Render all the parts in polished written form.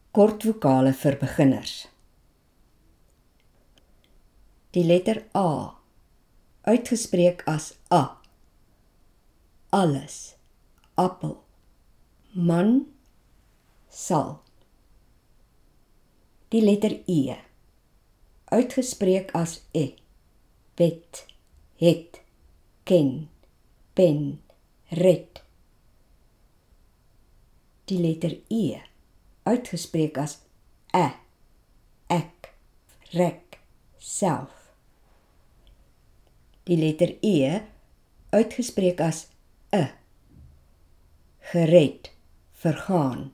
Kortvokale vir beginners. Die letter A, uitgespreek as A. Alles, appel. Man, sal. Die letter E, uitgespreek as E. Wet, het, ken, pen, red. Die letter E, uitgespreek as ek, rek, self. Die letter E, uitgespreek as gered, vergaan.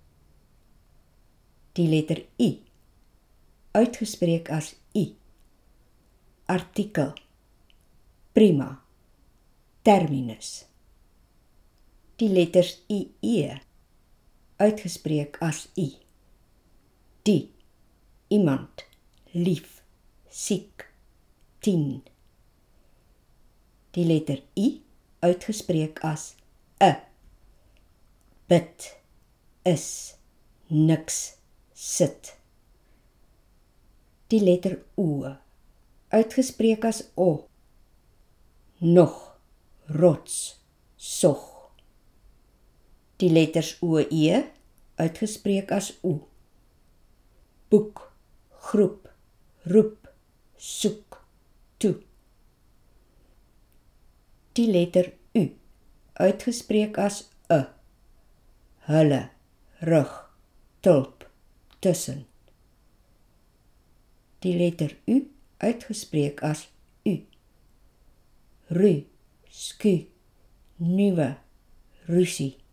Die letter I, uitgespreek as I. Artikel, prima, terminus. Die letters IE, uitgespreek as I. Die, iemand, lief, siek, 10. Die letter I, uitgespreek as bid, is, niks, sit. Die letter O, uitgespreek as O. Nog, rots, sog. Die letters OE, uitgespreek as O. Boek, groep, roep, soek, toe. Die letter U, uitgespreek as hulle, rug, tulp, tussen. Die letter U, uitgespreek as U. Ru, sku, nuwe, rusie.